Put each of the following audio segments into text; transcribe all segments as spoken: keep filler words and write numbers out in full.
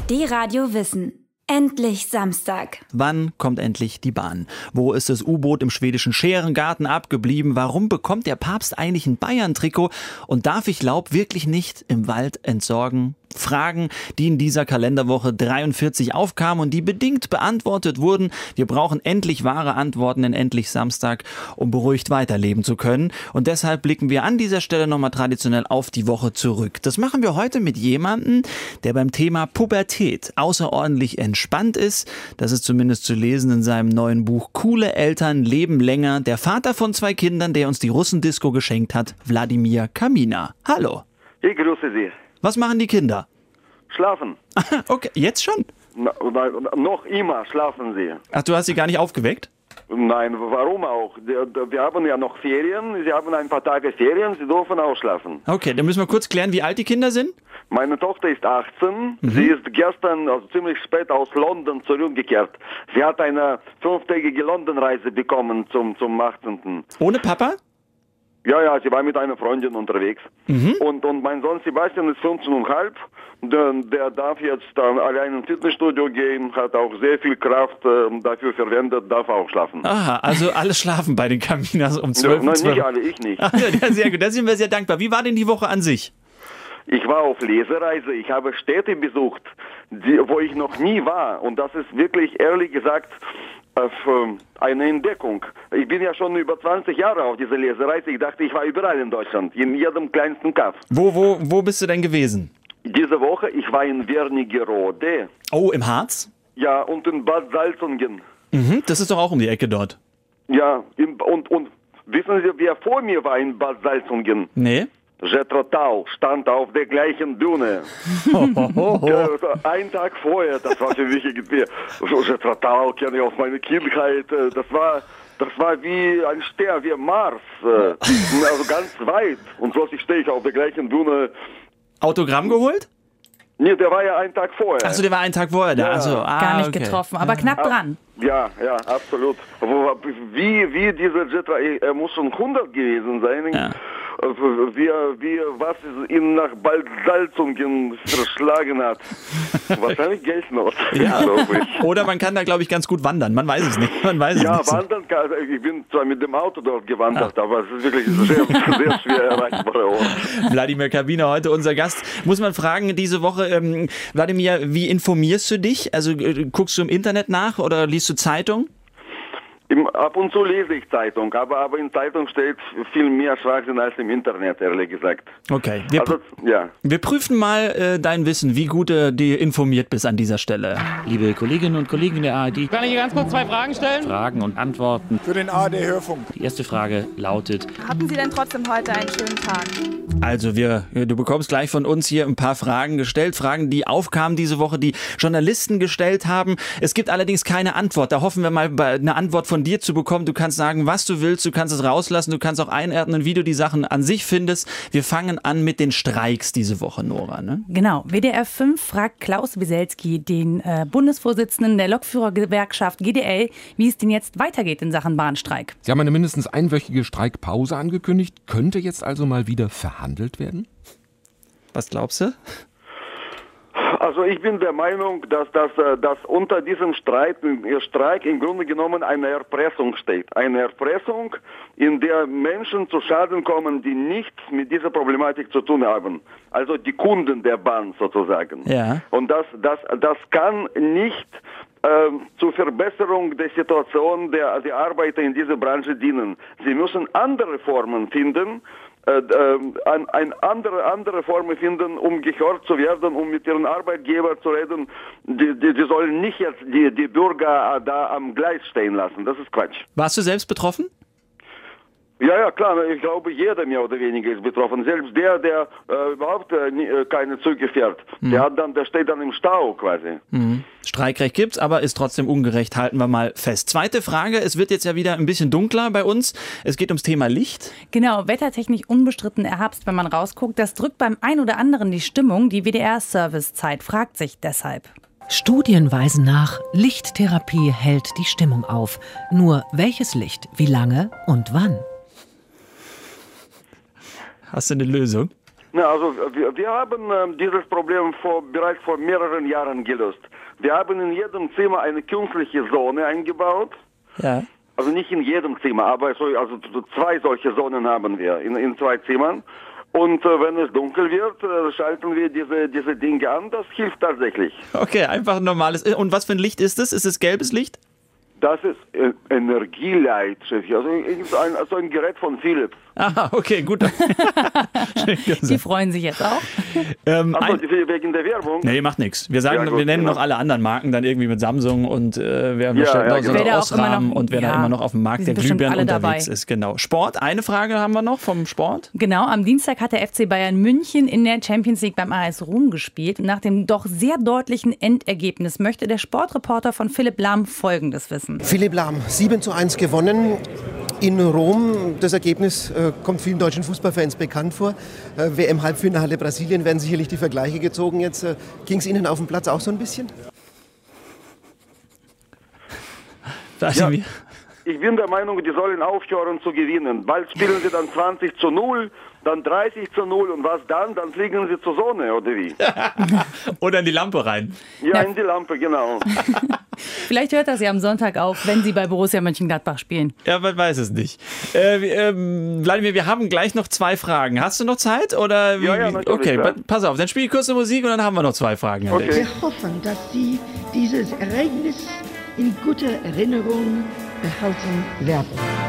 D-Radio Wissen. Endlich Samstag. Wann kommt endlich die Bahn? Wo ist das U-Boot im schwedischen Scherengarten abgeblieben? Warum bekommt der Papst eigentlich ein Bayern-Trikot? Und darf ich Laub wirklich nicht im Wald entsorgen? Fragen, die in dieser Kalenderwoche dreiundvierzig aufkamen und die bedingt beantwortet wurden. Wir brauchen endlich wahre Antworten in Endlich Samstag, um beruhigt weiterleben zu können. Und deshalb blicken wir an dieser Stelle nochmal traditionell auf die Woche zurück. Das machen wir heute mit jemandem, der beim Thema Pubertät außerordentlich entspannt ist. Das ist zumindest zu lesen in seinem neuen Buch Coole Eltern leben länger. Der Vater von zwei Kindern, der uns die Russendisco geschenkt hat, Wladimir Kamina. Hallo. Ich grüße Sie. Was machen die Kinder? Schlafen. Okay, jetzt schon? Na, na, noch immer schlafen sie. Ach, du hast sie gar nicht aufgeweckt? Nein, warum auch? Wir haben ja noch Ferien, sie haben ein paar Tage Ferien, sie dürfen auch schlafen. Okay, dann müssen wir kurz klären, wie alt die Kinder sind? Meine Tochter ist achtzehn, Mhm. sie ist gestern, also ziemlich spät aus London zurückgekehrt. Sie hat eine fünftägige London-Reise bekommen zum, zum achtzehnten Ohne Papa? Ja, ja, sie war mit einer Freundin unterwegs. Mhm. Und, und mein Sohn Sebastian ist fünfzehn und halb. Der, der darf jetzt dann allein ins Fitnessstudio gehen, hat auch sehr viel Kraft äh, dafür verwendet, darf auch schlafen. Aha, also alle schlafen bei den Kaminas um zwölf. Ja, nein, nicht alle, ich nicht. Ach, ja, sehr gut, da sind wir sehr dankbar. Wie war denn die Woche an sich? Ich war auf Lesereise, ich habe Städte besucht, die, wo ich noch nie war. Und das ist wirklich, ehrlich gesagt, eine Entdeckung. Ich bin ja schon über zwanzig Jahre auf dieser Lesereise. Ich dachte, ich war überall in Deutschland, in jedem kleinsten Kaff. Wo, wo, wo bist du denn gewesen? Diese Woche, ich war in Wernigerode. Oh, im Harz? Ja, und in Bad Salzungen. Mhm, das ist doch auch um die Ecke dort. Ja, in, und, und wissen Sie, wer vor mir war in Bad Salzungen? Nee. Jethro Tull stand auf der gleichen Bühne. Ja, ein Tag vorher, das war für mich irgendwie, Jethro Tull kenne ich aus meiner Kindheit, das war, das war wie ein Stern, wie Mars, also ganz weit. Und plötzlich stehe ich auf der gleichen Bühne. Autogramm geholt? Nee, der war ja einen Tag vorher. Achso, der war einen Tag vorher da. Ja. Also, ah, Gar nicht okay. getroffen, aber knapp dran. Ja, ja, absolut. Wie, wie dieser Jethro, er muss schon hundert gewesen sein. Ja. Wie, wie, was ihn nach Bad Salzungen verschlagen hat. Wahrscheinlich Geldnot, Ja. glaube ich. Oder man kann da, glaube ich, ganz gut wandern. Man weiß es nicht. Man weiß es Ja, nicht so. wandern kann, ich bin zwar mit dem Auto dort gewandert, aber es ist wirklich ein sehr, sehr schwer erreichbarer Ort. Wladimir Kamina, heute unser Gast. Muss man fragen, diese Woche, ähm, Wladimir, wie informierst du dich? Also äh, guckst du im Internet nach oder liest du Zeitung? Im, ab und zu lese ich Zeitung, aber, aber in Zeitung steht viel mehr Schwachsinn als im Internet, ehrlich gesagt. Okay, wir, Also, ja. wir prüfen mal äh, dein Wissen, wie gut du dir informiert bist an dieser Stelle. Liebe Kolleginnen und Kollegen der A R D, Kann ich hier ganz kurz zwei Fragen stellen? Fragen und Antworten. Für den A R D-Hörfunk. Die erste Frage lautet: Hatten Sie denn trotzdem heute einen schönen Tag? Also wir, du bekommst gleich von uns hier ein paar Fragen gestellt, Fragen, die aufkamen diese Woche, die Journalisten gestellt haben. Es gibt allerdings keine Antwort. Da hoffen wir mal, eine Antwort von dir zu bekommen. Du kannst sagen, was du willst, du kannst es rauslassen, du kannst auch einordnen, wie du die Sachen an sich findest. Wir fangen an mit den Streiks diese Woche, Nora, ne? Genau, W D R fünf fragt Klaus Wieselski, den äh, Bundesvorsitzenden der Lokführergewerkschaft G D L, wie es denn jetzt weitergeht in Sachen Bahnstreik. Sie haben eine mindestens einwöchige Streikpause angekündigt. Könnte jetzt also mal wieder verhandelt werden? Was glaubst du? Also ich bin der Meinung, dass, dass, dass unter diesem Streit, Streik im Grunde genommen eine Erpressung steht. Eine Erpressung, in der Menschen zu Schaden kommen, die nichts mit dieser Problematik zu tun haben. Also die Kunden der Bahn sozusagen. Ja. Und das, das, das kann nicht äh, zur Verbesserung der Situation der, der Arbeiter in dieser Branche dienen. Sie müssen andere Formen finden, Äh, äh, ein andere, andere Formen finden, um gehört zu werden, um mit ihren Arbeitgeber zu reden. Die, die, die sollen nicht jetzt die, die Bürger da am Gleis stehen lassen. Das ist Quatsch. Warst du selbst betroffen? Ja, ja, klar. Ich glaube, jeder mehr oder weniger ist betroffen. Selbst der, der äh, überhaupt äh, nie, äh, keine Züge fährt, mhm. der, hat dann, der steht dann im Stau quasi. Mhm. Streikrecht gibt's, aber ist trotzdem ungerecht, halten wir mal fest. Zweite Frage, es wird jetzt ja wieder ein bisschen dunkler bei uns. Es geht ums Thema Licht. Genau, wettertechnisch unbestritten Herbst, wenn man rausguckt. Das drückt beim einen oder anderen die Stimmung. Die W D R-Servicezeit fragt sich deshalb. Studien weisen nach, Lichttherapie hält die Stimmung auf. Nur welches Licht, wie lange und wann? Hast du eine Lösung? Na, also wir, wir haben äh, dieses Problem vor, bereits vor mehreren Jahren gelöst. Wir haben in jedem Zimmer eine künstliche Sonne eingebaut. Ja. Also nicht in jedem Zimmer, aber so, also zwei solche Sonnen haben wir in, in zwei Zimmern. Und äh, wenn es dunkel wird, äh, schalten wir diese, diese Dinge an. Das hilft tatsächlich. Okay, einfach ein normales. Und was für ein Licht ist es? Ist es gelbes Licht? Das ist äh, Energieleitschef. Also ein, also ein Gerät von Philips. Ah, okay, gut. Die freuen sich jetzt auch. ähm, Achso, ein, wegen der Werbung? nee, macht nichts. Wir sagen, Ja, gut, wir nennen genau. noch alle anderen Marken dann irgendwie mit Samsung und äh, wer Ja, ja, ja, so genau. oder Wer da auch immer Osram noch- und wer ja, da immer noch auf dem die Markt der sind bestimmt Glühbirnen alle unterwegs dabei. ist. Genau. Sport, eine Frage haben wir noch vom Sport. Genau, am Dienstag hat der F C Bayern München in der Champions League beim A S Rom gespielt. Und nach dem doch sehr deutlichen Endergebnis möchte der Sportreporter von Philipp Lahm Folgendes wissen. Philipp Lahm, sieben zu eins gewonnen in Rom. Das Ergebnis äh, kommt vielen deutschen Fußballfans bekannt vor. Äh, W M-Halbfinale Brasilien werden sicherlich die Vergleiche gezogen. Jetzt äh, ging es Ihnen auf dem Platz auch so ein bisschen? Ja. Ich bin der Meinung, die sollen aufhören zu gewinnen. Bald spielen sie dann zwanzig zu null, dann dreißig zu null und was dann? Dann fliegen sie zur Sonne, oder wie? Oder in die Lampe rein. Ja, Ja. in die Lampe, genau. Vielleicht hört das ja am Sonntag auf, wenn sie bei Borussia Mönchengladbach spielen. Ja, man weiß es nicht. Äh, wir- ähm, Wladimir, wir haben gleich noch zwei Fragen. Hast du noch Zeit? Oder wie, Ja, ja, wie- natürlich, Okay, ja. pa- pass auf, dann spiel kurze Musik und dann haben wir noch zwei Fragen. an dich. Okay. Wir hoffen, dass Sie dieses Ereignis in guter Erinnerung behalten werden.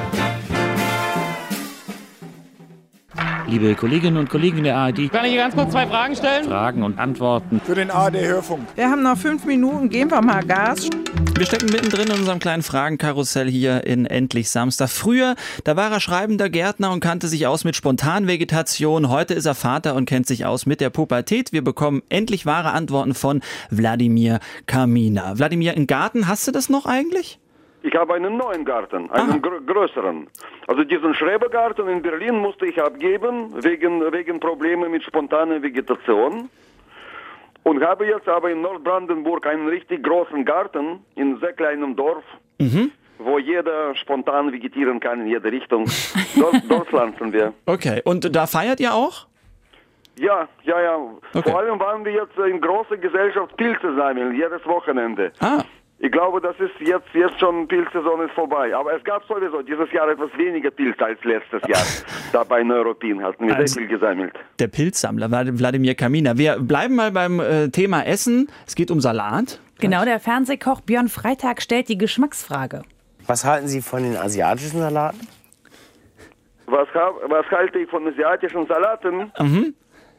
Liebe Kolleginnen und Kollegen der A R D, Kann ich hier ganz kurz zwei Fragen stellen? Fragen und Antworten. Für den A R D-Hörfunk. Wir haben noch fünf Minuten, geben wir mal Gas. Wir stecken mittendrin in unserem kleinen Fragenkarussell hier in Endlich Samstag. Früher, da war er schreibender Gärtner und kannte sich aus mit Spontanvegetation. Heute ist er Vater und kennt sich aus mit der Pubertät. Wir bekommen endlich wahre Antworten von Wladimir Kamina. Wladimir, einen Garten, hast du das noch eigentlich? Ich habe einen neuen Garten, einen gr größeren. Also diesen Schrebergarten in Berlin musste ich abgeben, wegen, wegen Probleme mit spontaner Vegetation. Und habe jetzt aber in Nordbrandenburg einen richtig großen Garten in einem sehr kleinen Dorf, Mhm. wo jeder spontan vegetieren kann in jede Richtung. Dort, dort pflanzen wir. Okay, und da feiert ihr auch? Ja, ja, ja. Okay. Vor allem waren wir jetzt in großer Gesellschaft Pilze sammeln, jedes Wochenende. Ah. Ich glaube, das ist jetzt, jetzt schon, Pilzsaison ist vorbei. Aber es gab sowieso dieses Jahr etwas weniger Pilze als letztes Jahr. Da bei Neuruppin hatten wir Also- sehr viel gesammelt. Der Pilzsammler, Vlad- Wladimir Kamina. Wir bleiben mal beim äh, Thema Essen. Es geht um Salat. Genau, der Fernsehkoch Björn Freitag stellt die Geschmacksfrage. Was halten Sie von den asiatischen Salaten? Was, hab, was halte ich von asiatischen Salaten? Mhm.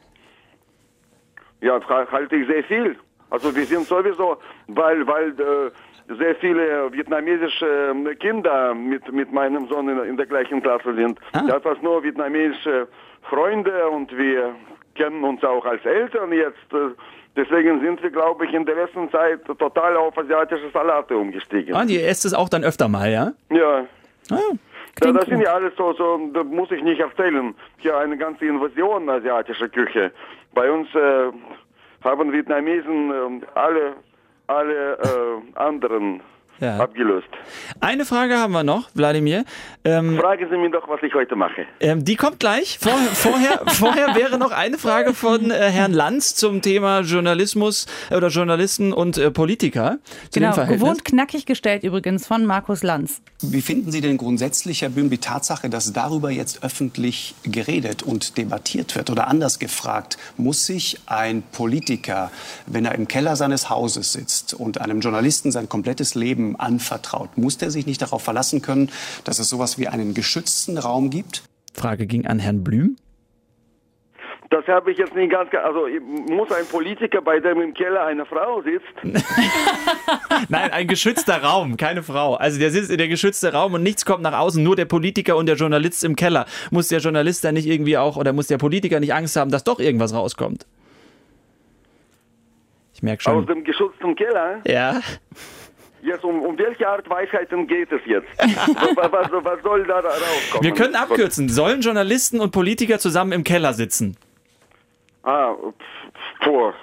Ja, ha- halte ich sehr viel. Also wir sind sowieso, weil, weil äh, sehr viele vietnamesische äh, Kinder mit, mit meinem Sohn in, in der gleichen Klasse sind. Ah. Das ist nur vietnamesische Freunde und wir kennen uns auch als Eltern jetzt. Äh, deswegen sind wir, glaube ich, in der letzten Zeit total auf asiatische Salate umgestiegen. Ah, ihr esst es auch dann öfter mal, ja? Ja. Ah, Ja, das sind ja alles so, so, da muss ich nicht erzählen. Hier eine ganze Invasion asiatischer Küche. Bei uns äh, haben Vietnamesen äh, alle, alle äh, anderen Ja. abgelöst. Eine Frage haben wir noch, Wladimir. Ähm, Fragen Sie mich doch, was ich heute mache. ähm, die kommt gleich. Vor, vorher, vorher wäre noch eine Frage von äh, Herrn Lanz zum Thema Journalismus äh, oder Journalisten und äh, Politiker. Zu dem Genau, Verhältnis. gewohnt knackig gestellt übrigens von Markus Lanz. Wie finden Sie denn grundsätzlich, Herr Böhm, die Tatsache, dass darüber jetzt öffentlich geredet und debattiert wird? Oder anders gefragt, muss sich ein Politiker, wenn er im Keller seines Hauses sitzt und einem Journalisten sein komplettes Leben anvertraut, muss der sich nicht darauf verlassen können, dass es sowas wie einen geschützten Raum gibt? Frage ging an Herrn Blüm. Das habe ich jetzt nicht ganz... ge- Also muss ein Politiker, bei dem im Keller eine Frau sitzt... Nein, ein geschützter Raum, keine Frau. Also der sitzt in der geschützte Raum und nichts kommt nach außen, nur der Politiker und der Journalist im Keller. Muss der Journalist dann nicht irgendwie auch, oder muss der Politiker nicht Angst haben, dass doch irgendwas rauskommt? Ich merke Aus schon. dem geschützten Keller? Ja. Jetzt, um, um welche Art Weisheiten geht es jetzt? was, was, was soll da rauskommen? Wir können abkürzen. Sollen Journalisten und Politiker zusammen im Keller sitzen? Ah, vor.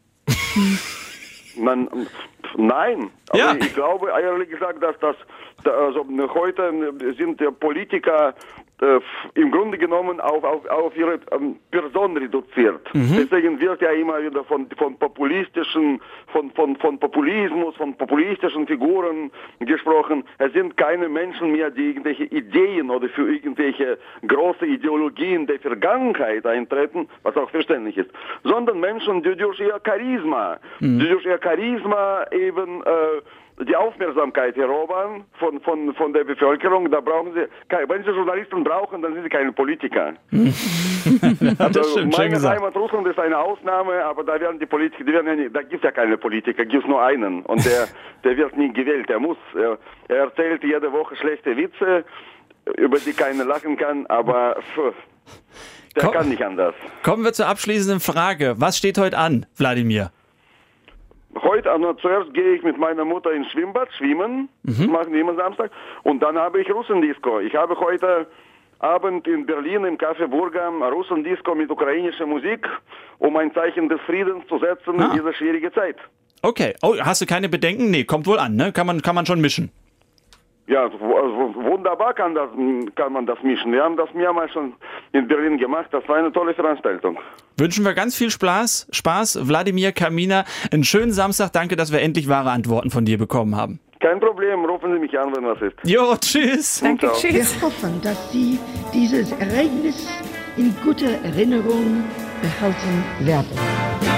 Man, nein, aber Ja. ich glaube ehrlich gesagt, dass das, da- also heute sind die Politiker äh, im Grunde genommen auf, auf, auf ihre ähm, Person reduziert. Mhm. Deswegen wird ja immer wieder von, von populistischen, von, von, von Populismus, von populistischen Figuren gesprochen. Es sind keine Menschen mehr, die irgendwelche Ideen oder für irgendwelche große Ideologien der Vergangenheit eintreten, was auch verständlich ist, sondern Menschen, die durch ihr Charisma, mhm. die durch ihr Charisma eben äh, die Aufmerksamkeit erobern von, von, von der Bevölkerung. Da brauchen sie, wenn sie Journalisten brauchen, dann sind sie keine Politiker. Ja, das stimmt, meine Heimat Russland ist eine Ausnahme, aber da werden die Politiker, die werden ja nicht, da gibt es ja keine Politiker, gibt es nur einen. Und der, der wird nie gewählt. Er muss, er, er erzählt jede Woche schlechte Witze, über die keiner lachen kann, aber pff, der Komm, kann nicht anders. Kommen wir zur abschließenden Frage. Was steht heute an, Wladimir? Heute, also zuerst gehe ich mit meiner Mutter ins Schwimmbad, schwimmen, mhm. das machen wir immer Samstag, und dann habe ich Russendisco. Ich habe heute Abend in Berlin im Café Burga Russendisco mit ukrainischer Musik, um ein Zeichen des Friedens zu setzen ah. in dieser schwierigen Zeit. Okay, oh, hast du keine Bedenken? Nee, kommt wohl an, ne? Kann man, kann man schon mischen. Ja, also wunderbar kann, das, kann man das mischen. Wir haben das mehrmals schon in Berlin gemacht. Das war eine tolle Veranstaltung. Wünschen wir ganz viel Spaß, Spaß. Wladimir Kaminer, einen schönen Samstag. Danke, dass wir endlich wahre Antworten von dir bekommen haben. Kein Problem. Rufen Sie mich an, wenn was ist. Jo, tschüss. Danke, tschüss. Wir hoffen, dass Sie dieses Ereignis in guter Erinnerung behalten werden.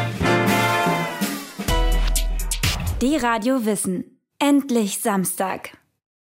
Die Radio Wissen. Endlich Samstag.